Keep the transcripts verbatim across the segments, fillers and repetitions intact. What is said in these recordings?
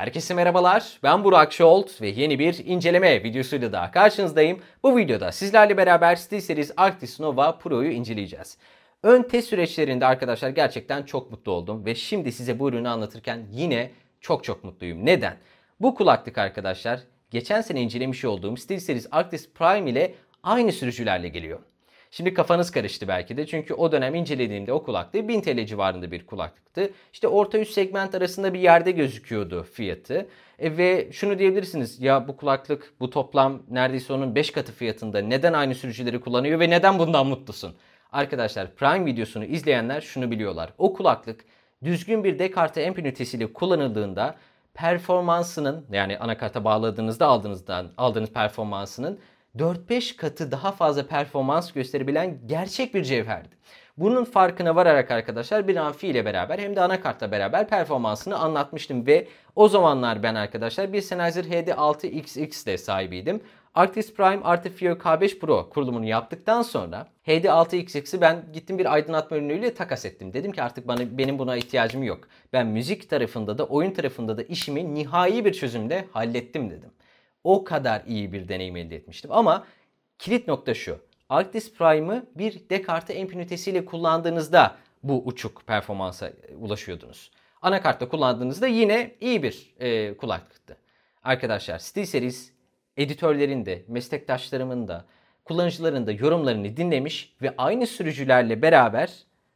Herkese merhabalar, ben Burak Şolt ve yeni bir inceleme videosuyla daha karşınızdayım. Bu videoda sizlerle beraber SteelSeries Arctis Nova Pro'yu inceleyeceğiz. Ön test süreçlerinde arkadaşlar gerçekten çok mutlu oldum ve şimdi size bu ürünü anlatırken yine çok çok mutluyum. Neden? Bu kulaklık arkadaşlar geçen sene incelemiş olduğum SteelSeries Arctis Prime ile aynı sürücülerle geliyor. Şimdi kafanız karıştı belki de çünkü o dönem incelediğimde o kulaklığı bin T L civarında bir kulaklıktı. İşte orta üst segment arasında bir yerde gözüküyordu fiyatı. E ve şunu diyebilirsiniz, ya bu kulaklık bu toplam neredeyse onun beş katı fiyatında neden aynı sürücüleri kullanıyor ve neden bundan mutlusun? Arkadaşlar Prime videosunu izleyenler şunu biliyorlar. O kulaklık düzgün bir Descartes amp ünitesiyle kullanıldığında performansının, yani anakarta bağladığınızda aldığınızdan aldığınız performansının dört beş katı daha fazla performans gösterebilen gerçek bir cevherdi. Bunun farkına vararak arkadaşlar bir amfi ile beraber hem de anakartla beraber performansını anlatmıştım ve o zamanlar ben arkadaşlar bir Sennheiser H D altı X X ile sahibiydim. Arctis Prime artı Fio K beş Pro kurulumunu yaptıktan sonra H D altı X X'i ben gittim bir aydınlatma ürünüyle takas ettim. Dedim ki artık bana benim buna ihtiyacım yok. Ben müzik tarafında da oyun tarafında da işimi nihai bir çözümle hallettim dedim. O kadar iyi bir deneyim elde etmiştim. Ama kilit nokta şu. Arctis Prime'ı bir Descartes amp ünitesiyle kullandığınızda bu uçuk performansa ulaşıyordunuz. Anakartta kullandığınızda yine iyi bir e, kulaklıktı. Arkadaşlar SteelSeries editörlerin de, meslektaşlarımın da, kullanıcıların da yorumlarını dinlemiş ve aynı sürücülerle beraber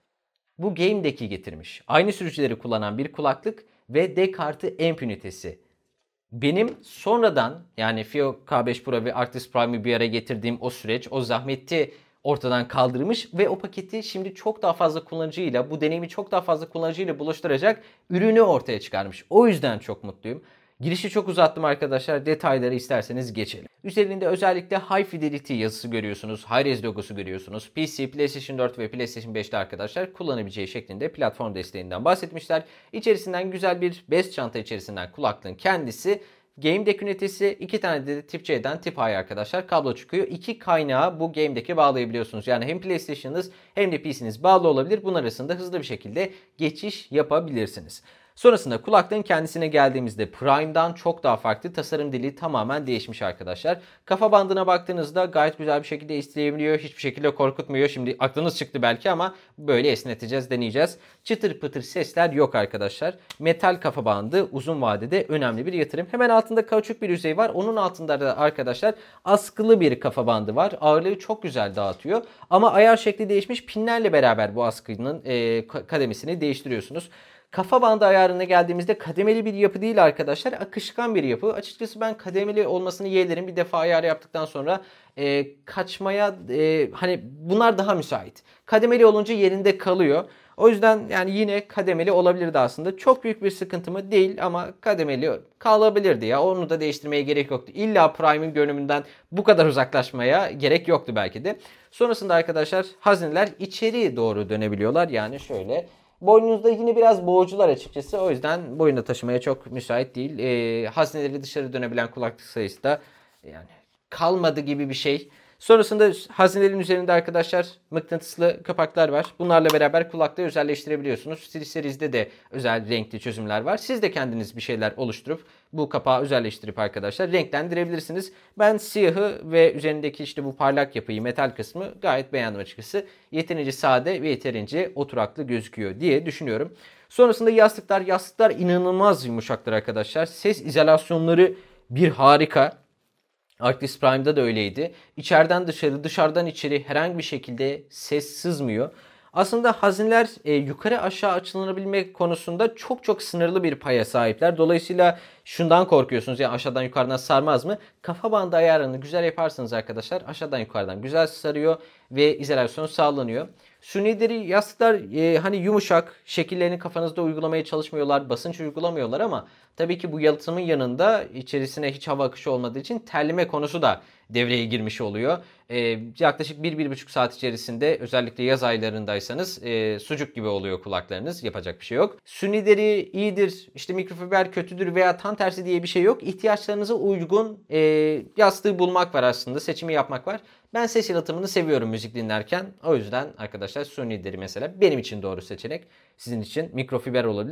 bu Game Deck'i getirmiş. Aynı sürücüleri kullanan bir kulaklık ve Descartes amp ünitesi. Benim sonradan yani Fio K beş Pro ve Arctis Prime'ı bir araya getirdiğim o süreç, o zahmeti ortadan kaldırmış ve o paketi şimdi çok daha fazla kullanıcıyla, bu deneyimi çok daha fazla kullanıcıyla buluşturacak ürünü ortaya çıkarmış. O yüzden çok mutluyum. Girişi çok uzattım arkadaşlar. Detayları isterseniz geçelim. Üzerinde özellikle High Fidelity yazısı görüyorsunuz. Hi-Res logosu görüyorsunuz. P C, PlayStation dört ve PlayStation beşte arkadaşlar kullanabileceği şeklinde platform desteğinden bahsetmişler. İçerisinden güzel bir bez çanta içerisinden kulaklığın kendisi. Game Deck ünitesi, iki tane de Tip C'den Tip A'ya arkadaşlar kablo çıkıyor. İki kaynağı bu Game Deck'e bağlayabiliyorsunuz. Yani hem PlayStation'ınız hem de P C'niz bağlı olabilir. Bunun arasında hızlı bir şekilde geçiş yapabilirsiniz. Sonrasında kulaklığın kendisine geldiğimizde Prime'dan çok daha farklı, tasarım dili tamamen değişmiş arkadaşlar. Kafa bandına baktığınızda gayet güzel bir şekilde isteyebiliyor. Hiçbir şekilde korkutmuyor. Şimdi aklınız çıktı belki ama böyle esneteceğiz, deneyeceğiz. Çıtır pıtır sesler yok arkadaşlar. Metal kafa bandı uzun vadede önemli bir yatırım. Hemen altında kauçuk bir yüzey var. Onun altında da arkadaşlar askılı bir kafa bandı var. Ağırlığı çok güzel dağıtıyor. Ama ayar şekli değişmiş. Pinlerle beraber bu askının e, kademesini değiştiriyorsunuz. Kafa bandı ayarına geldiğimizde kademeli bir yapı değil arkadaşlar. Akışkan bir yapı. Açıkçası ben kademeli olmasını yeğlerim. Bir defa ayar yaptıktan sonra e, kaçmaya e, hani bunlar daha müsait. Kademeli olunca yerinde kalıyor. O yüzden yani yine kademeli olabilirdi aslında. Çok büyük bir sıkıntı mı? Değil ama kademeli kalabilirdi ya. Onu da değiştirmeye gerek yoktu. İlla Prime'in görünümünden bu kadar uzaklaşmaya gerek yoktu belki de. Sonrasında arkadaşlar hazineler içeri doğru dönebiliyorlar. Yani şöyle... Boynunuzda yine biraz boğucular açıkçası. O yüzden boyunda taşımaya çok müsait değil. E, hazineleri dışarı dönebilen kulaklık sayısı da yani kalmadı gibi bir şey. Sonrasında hazinelerin üzerinde arkadaşlar mıknatıslı kapaklar var. Bunlarla beraber kulaklığı özelleştirebiliyorsunuz. SteelSeries'de de özel renkli çözümler var. Siz de kendiniz bir şeyler oluşturup bu kapağı özelleştirip arkadaşlar renklendirebilirsiniz. Ben siyahı ve üzerindeki işte bu parlak yapıyı, metal kısmı gayet beğendim açıkçası. Yeterince sade ve yeterince oturaklı gözüküyor diye düşünüyorum. Sonrasında yastıklar. Yastıklar inanılmaz yumuşaktır arkadaşlar. Ses izolasyonları bir harika. Arctis Prime'da da öyleydi. İçeriden dışarı, dışarıdan içeri herhangi bir şekilde ses sızmıyor. Aslında hazineler e, yukarı aşağı açılabilme konusunda çok çok sınırlı bir paya sahipler. Dolayısıyla şundan korkuyorsunuz, ya aşağıdan yukarıdan sarmaz mı? Kafa bandı ayarını güzel yaparsanız arkadaşlar aşağıdan yukarıdan güzel sarıyor ve izolasyon sağlanıyor. Suni deri yastıklar e, hani yumuşak, şekillerini kafanızda uygulamaya çalışmıyorlar, basınç uygulamıyorlar ama tabii ki bu yalıtımın yanında içerisine hiç hava akışı olmadığı için terleme konusu da devreye girmiş oluyor. E, yaklaşık bir bir buçuk saat içerisinde özellikle yaz aylarındaysanız e, sucuk gibi oluyor kulaklarınız. Yapacak bir şey yok. Suni deri iyidir, işte mikrofiber kötüdür veya tam tersi diye bir şey yok. İhtiyaçlarınıza uygun e, yastığı bulmak var aslında, seçimi yapmak var. Ben ses yalıtımını seviyorum müzik dinlerken. O yüzden arkadaşlar suni deri mesela benim için doğru seçenek. Sizin için mikrofiber olabilir.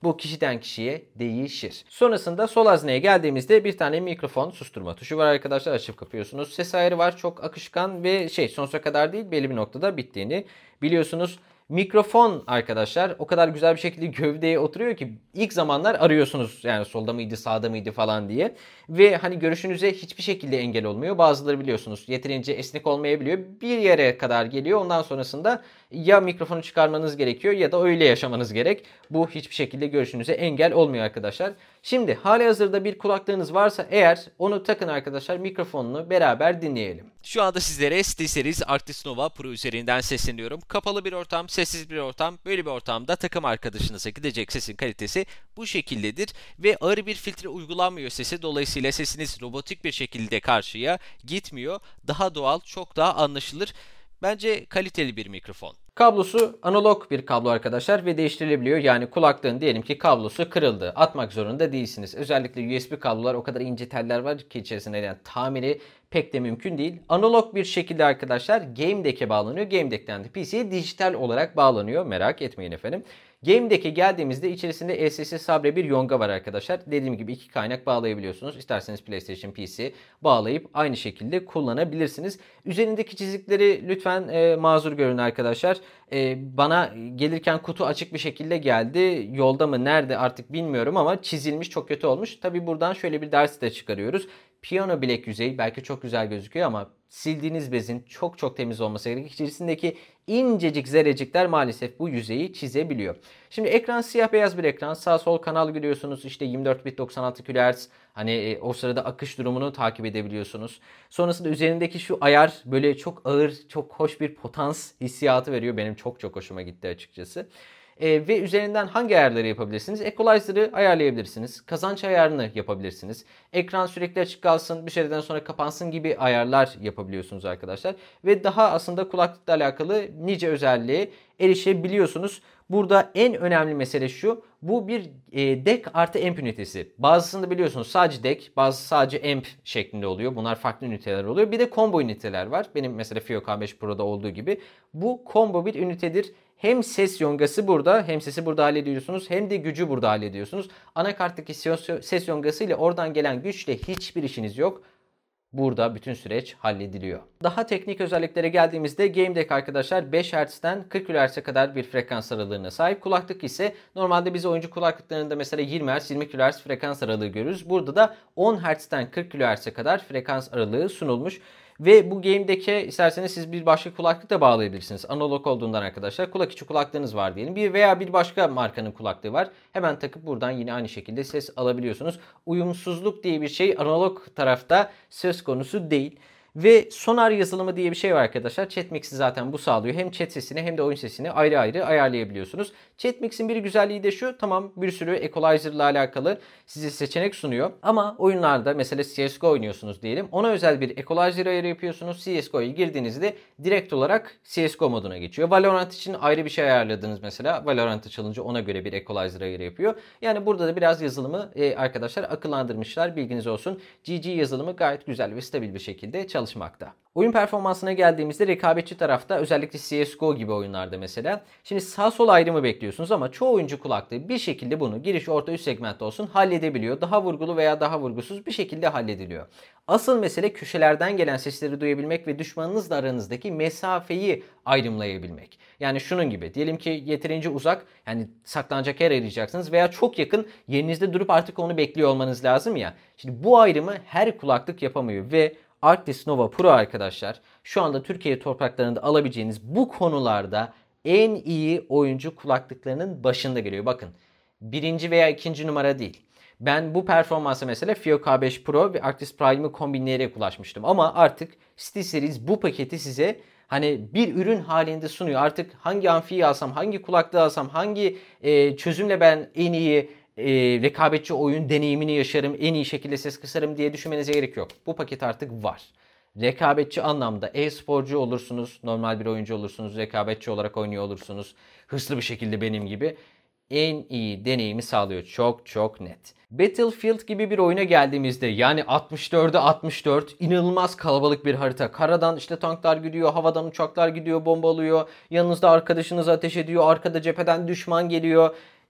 Bu kişiden kişiye değişir. Sonrasında sol hazneye geldiğimizde bir tane mikrofon susturma tuşu var arkadaşlar. Açıp kapıyorsunuz. Ses ayarı var. Çok akışkan ve şey sonsuza kadar değil, belli bir noktada bittiğini biliyorsunuz. Mikrofon arkadaşlar o kadar güzel bir şekilde gövdeye oturuyor ki ilk zamanlar arıyorsunuz yani solda mıydı sağda mıydı falan diye. Ve hani görüşünüze hiçbir şekilde engel olmuyor. Bazıları biliyorsunuz yeterince esnek olmayabiliyor. Bir yere kadar geliyor, ondan sonrasında ya mikrofonu çıkarmanız gerekiyor ya da öyle yaşamanız gerek. Bu hiçbir şekilde görüşünüze engel olmuyor arkadaşlar. Şimdi halihazırda bir kulaklığınız varsa eğer onu takın arkadaşlar, mikrofonunu beraber dinleyelim. Şu anda sizlere SteelSeries Arctis Nova Pro üzerinden sesleniyorum. Kapalı bir ortam, sessiz bir ortam. Böyle bir ortamda takım arkadaşınıza gidecek sesin kalitesi bu şekildedir. Ve ağır bir filtre uygulanmıyor sesi. Dolayısıyla sesiniz robotik bir şekilde karşıya gitmiyor. Daha doğal, çok daha anlaşılır. Bence kaliteli bir mikrofon. Kablosu analog bir kablo arkadaşlar ve değiştirilebiliyor. Yani kulaklığın diyelim ki kablosu kırıldı. Atmak zorunda değilsiniz. Özellikle U S B kablolar o kadar ince teller var ki içerisinde, yani tamiri pek de mümkün değil. Analog bir şekilde arkadaşlar Game Deck'e bağlanıyor. Game Deck'ten de P C'ye dijital olarak bağlanıyor. Merak etmeyin efendim. Game Deck'e geldiğimizde içerisinde L S S Sabre bir yonga var arkadaşlar. Dediğim gibi iki kaynak bağlayabiliyorsunuz. İsterseniz PlayStation P C bağlayıp aynı şekilde kullanabilirsiniz. Üzerindeki çizikleri lütfen e, mazur görün arkadaşlar. E, bana gelirken kutu açık bir şekilde geldi. Yolda mı nerede artık bilmiyorum ama çizilmiş, çok kötü olmuş. Tabi buradan şöyle bir ders de çıkarıyoruz. Piyano bilek yüzeyi belki çok güzel gözüküyor ama sildiğiniz bezin çok çok temiz olması gerekir. İçerisindeki incecik zerrecikler maalesef bu yüzeyi çizebiliyor. Şimdi ekran siyah beyaz bir ekran. Sağ sol kanal görüyorsunuz. İşte yirmi dört bit doksan altı kilohertz. Hani e, o sırada akış durumunu takip edebiliyorsunuz. Sonrasında üzerindeki şu ayar böyle çok ağır, çok hoş bir potans hissiyatı veriyor. Benim çok çok hoşuma gitti açıkçası. E, ve üzerinden hangi ayarları yapabilirsiniz? Equalizer'ı ayarlayabilirsiniz. Kazanç ayarını yapabilirsiniz. Ekran sürekli açık kalsın, bir süreden sonra kapansın gibi ayarlar yapabiliyorsunuz arkadaşlar. Ve daha aslında kulaklıkla alakalı nice özelliğe erişebiliyorsunuz. Burada en önemli mesele şu. Bu bir e, D E C artı amp ünitesi. Bazısında biliyorsunuz sadece D E C, bazı sadece amp şeklinde oluyor. Bunlar farklı üniteler oluyor. Bir de combo üniteler var. Benim mesela Fio K beş Pro'da olduğu gibi. Bu combo bir ünitedir. Hem ses yongası burada, hem sesi burada hallediyorsunuz, hem de gücü burada hallediyorsunuz. Anakarttaki ses yongası ile oradan gelen güçle hiçbir işiniz yok. Burada bütün süreç hallediliyor. Daha teknik özelliklere geldiğimizde Game Deck arkadaşlar beş hertzten kırk kilohertz'e kadar bir frekans aralığına sahip. Kulaklık ise normalde biz oyuncu kulaklıklarında mesela yirmi hertz yirmi kilohertz frekans aralığı görürüz. Burada da on hertzten kırk kilohertz'e kadar frekans aralığı sunulmuş. Ve bu Game Deck'e isterseniz siz bir başka kulaklık da bağlayabilirsiniz. Analog olduğundan arkadaşlar kulak içi kulaklığınız var diyelim. Bir veya bir başka markanın kulaklığı var. Hemen takıp buradan yine aynı şekilde ses alabiliyorsunuz. Uyumsuzluk diye bir şey analog tarafta söz konusu değil. Ve sonar yazılımı diye bir şey var arkadaşlar. Chatmix'i zaten bu sağlıyor. Hem chat sesini hem de oyun sesini ayrı ayrı ayarlayabiliyorsunuz. Chatmix'in bir güzelliği de şu. Tamam, bir sürü equalizer ile alakalı size seçenek sunuyor. Ama oyunlarda mesela C S G O oynuyorsunuz diyelim. Ona özel bir equalizer ayarı yapıyorsunuz. C S G O'ya girdiğinizde direkt olarak C S G O moduna geçiyor. Valorant için ayrı bir şey ayarladınız mesela. Valorant açılınca ona göre bir equalizer ayarı yapıyor. Yani burada da biraz yazılımı e, arkadaşlar akıllandırmışlar. Bilginiz olsun. G G yazılımı gayet güzel ve stabil bir şekilde çalışıyor. çalışmakta. Oyun performansına geldiğimizde rekabetçi tarafta özellikle C S G O gibi oyunlarda mesela. Şimdi sağ sol ayrımı bekliyorsunuz ama çoğu oyuncu kulaklığı bir şekilde bunu giriş orta üst segmentte olsun halledebiliyor. Daha vurgulu veya daha vurgusuz bir şekilde hallediliyor. Asıl mesele köşelerden gelen sesleri duyabilmek ve düşmanınızla aranızdaki mesafeyi ayrımlayabilmek. Yani şunun gibi, diyelim ki yeterince uzak, yani saklanacak yer arayacaksınız veya çok yakın, yerinizde durup artık onu bekliyor olmanız lazım ya. Şimdi bu ayrımı her kulaklık yapamıyor ve Arctis Nova Pro arkadaşlar şu anda Türkiye topraklarında alabileceğiniz bu konularda en iyi oyuncu kulaklıklarının başında geliyor. Bakın, birinci veya ikinci numara değil. Ben bu performansa mesela Fio K beş Pro ve Arctis Prime'ı kombinleyerek ulaşmıştım. Ama artık SteelSeries bu paketi size hani bir ürün halinde sunuyor. Artık hangi amfiyi alsam, hangi kulaklığı alsam, hangi e, çözümle ben en iyi e, rekabetçi oyun deneyimini yaşarım, en iyi şekilde ses kısarım diye düşünmenize gerek yok. Bu paket artık var. Rekabetçi anlamda e-sporcu olursunuz, normal bir oyuncu olursunuz, rekabetçi olarak oynuyor olursunuz. Hırslı bir şekilde benim gibi en iyi deneyimi sağlıyor. Çok çok net. Battlefield gibi bir oyuna geldiğimizde, yani altmış dörde altmış dört, inanılmaz kalabalık bir harita. Karadan işte tanklar gidiyor, havadan uçaklar gidiyor, bombalıyor. Yanınızda arkadaşınız ateş ediyor, arkada cepheden düşman geliyor.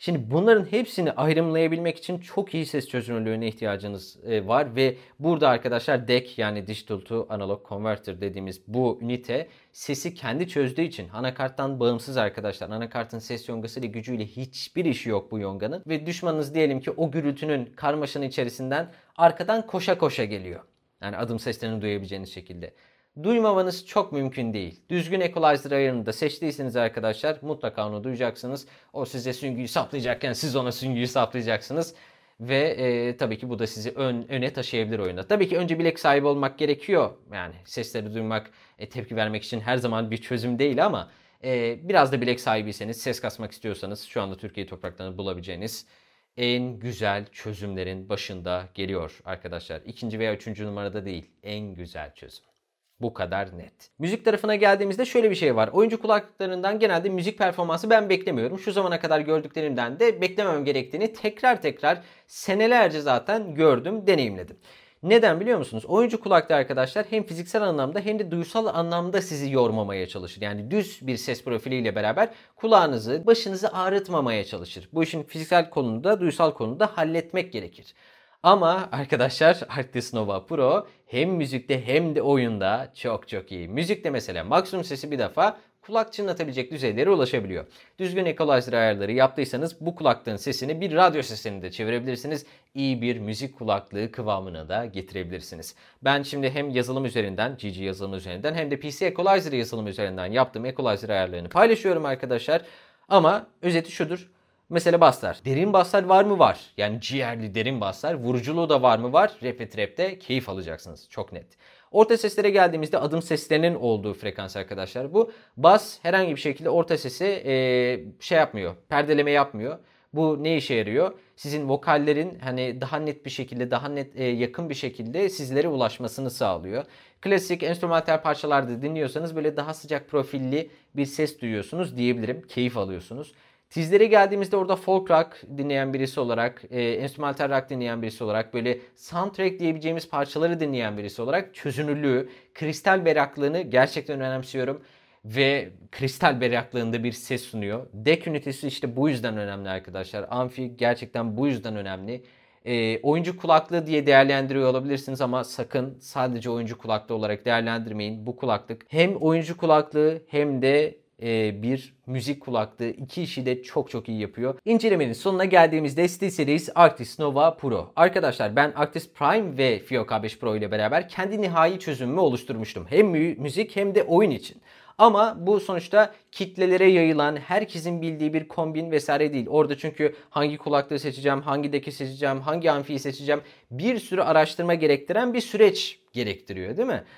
Şimdi bunların hepsini ayrımlayabilmek için çok iyi ses çözünürlüğüne ihtiyacınız e, var ve burada arkadaşlar D E C yani Digital to Analog Converter dediğimiz bu ünite sesi kendi çözdüğü için anakarttan bağımsız arkadaşlar. Anakartın ses yongası ile gücüyle hiçbir işi yok bu yonganın ve düşmanınız diyelim ki o gürültünün karmaşanın içerisinden arkadan koşa koşa geliyor. Yani adım seslerini duyabileceğiniz şekilde. Duymamanız çok mümkün değil. Düzgün equalizer ayarını da seçtiyseniz arkadaşlar mutlaka onu duyacaksınız. O size süngüyü saplayacakken siz ona süngüyü saplayacaksınız. Ve e, tabii ki bu da sizi ön, öne taşıyabilir oyunda. Tabii ki önce bilek sahibi olmak gerekiyor. Yani sesleri duymak, e, tepki vermek için her zaman bir çözüm değil ama e, biraz da bilek sahibiyseniz, ses kasmak istiyorsanız şu anda Türkiye topraklarını bulabileceğiniz en güzel çözümlerin başında geliyor arkadaşlar. İkinci veya üçüncü numarada değil, en güzel çözüm. Bu kadar net. Müzik tarafına geldiğimizde şöyle bir şey var. Oyuncu kulaklıklarından genelde müzik performansı ben beklemiyorum. Şu zamana kadar gördüklerimden de beklemem gerektiğini tekrar tekrar senelerce zaten gördüm, deneyimledim. Neden biliyor musunuz? Oyuncu kulaklığı arkadaşlar hem fiziksel anlamda hem de duysal anlamda sizi yormamaya çalışır. Yani düz bir ses profiliyle beraber kulağınızı, başınızı ağrıtmamaya çalışır. Bu işin fiziksel konumda, duysal konumda halletmek gerekir. Ama arkadaşlar Arctis Nova Pro hem müzikte hem de oyunda çok çok iyi. Müzikte mesela maksimum sesi bir defa kulak çınlatabilecek düzeylere ulaşabiliyor. Düzgün equalizer ayarları yaptıysanız bu kulaklığın sesini bir radyo sesini de çevirebilirsiniz. İyi bir müzik kulaklığı kıvamına da getirebilirsiniz. Ben şimdi hem yazılım üzerinden, G G yazılım üzerinden hem de P C Equalizer yazılım üzerinden yaptığım equalizer ayarlarını paylaşıyorum arkadaşlar. Ama özeti şudur. Mesela basslar. Derin basslar var mı? Var. Yani ciğerli derin basslar. Vuruculuğu da var mı? Var. Rap ve trap'te keyif alacaksınız. Çok net. Orta seslere geldiğimizde adım seslerinin olduğu frekans arkadaşlar bu. Bas herhangi bir şekilde orta sesi ee, şey yapmıyor. Perdeleme yapmıyor. Bu ne işe yarıyor? Sizin vokallerin hani daha net bir şekilde, daha net e, yakın bir şekilde sizlere ulaşmasını sağlıyor. Klasik enstrümantal parçalarda dinliyorsanız böyle daha sıcak profilli bir ses duyuyorsunuz diyebilirim. Keyif alıyorsunuz. Tizlere geldiğimizde orada folk rock dinleyen birisi olarak, e, enstrümantal rock dinleyen birisi olarak, böyle soundtrack diyebileceğimiz parçaları dinleyen birisi olarak çözünürlüğü, kristal berraklığını gerçekten önemsiyorum. Ve kristal berraklığında bir ses sunuyor. D E C ünitesi işte bu yüzden önemli arkadaşlar. Amfi gerçekten bu yüzden önemli. E, oyuncu kulaklığı diye değerlendiriyor olabilirsiniz ama sakın sadece oyuncu kulaklığı olarak değerlendirmeyin. Bu kulaklık hem oyuncu kulaklığı hem de bir müzik kulaklığı, iki işi de çok çok iyi yapıyor. İncelemenin sonuna geldiğimizde SteelSeries Arctis Nova Pro. Arkadaşlar ben Arctis Prime ve Fio K beş Pro ile beraber kendi nihai çözümümü oluşturmuştum. Hem müzik hem de oyun için. Ama bu sonuçta kitlelere yayılan, herkesin bildiği bir kombin vesaire değil. Orada çünkü hangi kulaklığı seçeceğim, hangi deki seçeceğim, hangi amfiyi seçeceğim bir sürü araştırma gerektiren bir süreç gerektiriyor değil mi?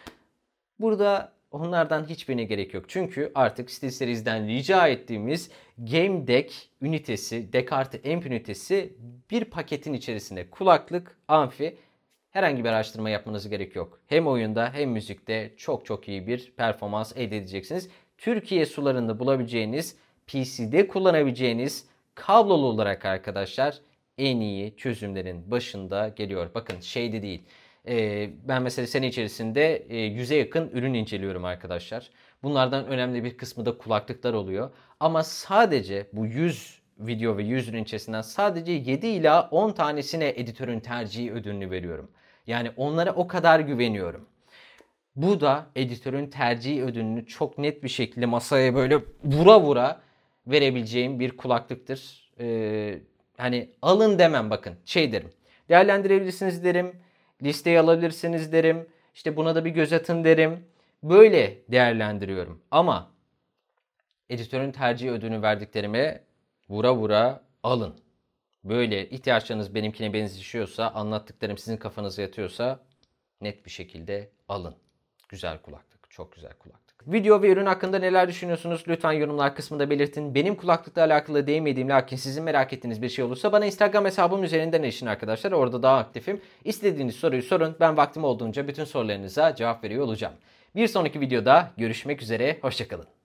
Burada onlardan hiçbirine gerek yok. Çünkü artık SteelSeries'den rica ettiğimiz Game Deck ünitesi, Deck artı Amp ünitesi bir paketin içerisinde. Kulaklık, amfi, herhangi bir araştırma yapmanız gerek yok. Hem oyunda hem müzikte çok çok iyi bir performans elde edeceksiniz. Türkiye sularında bulabileceğiniz, P C'de kullanabileceğiniz kablolu olarak arkadaşlar en iyi çözümlerin başında geliyor. Bakın şey de değil. Ben mesela sene içerisinde yüze yakın ürün inceliyorum arkadaşlar. Bunlardan önemli bir kısmı da kulaklıklar oluyor. Ama sadece bu yüz video ve yüz ürün içerisinden sadece yedi ila on tanesine editörün tercihi ödülünü veriyorum. Yani onlara o kadar güveniyorum. Bu da editörün tercihi ödülünü çok net bir şekilde masaya böyle vura vura verebileceğim bir kulaklıktır. Ee, hani alın demem, bakın şey derim. Değerlendirebilirsiniz derim. Listeyi alabilirsiniz derim. İşte buna da bir göz atın derim. Böyle değerlendiriyorum. Ama editörün tercih ödülünü verdiklerime vura vura alın. Böyle ihtiyaçlarınız benimkine benzişiyorsa, anlattıklarım sizin kafanıza yatıyorsa net bir şekilde alın. Güzel kulaklık. Çok güzel kulaklık. Video ve ürün hakkında neler düşünüyorsunuz? Lütfen yorumlar kısmında belirtin. Benim kulaklıkla alakalı değinmediğim lakin sizin merak ettiğiniz bir şey olursa bana Instagram hesabım üzerinden erişin arkadaşlar. Orada daha aktifim. İstediğiniz soruyu sorun. Ben vaktim olduğunca bütün sorularınıza cevap veriyor olacağım. Bir sonraki videoda görüşmek üzere. Hoşçakalın.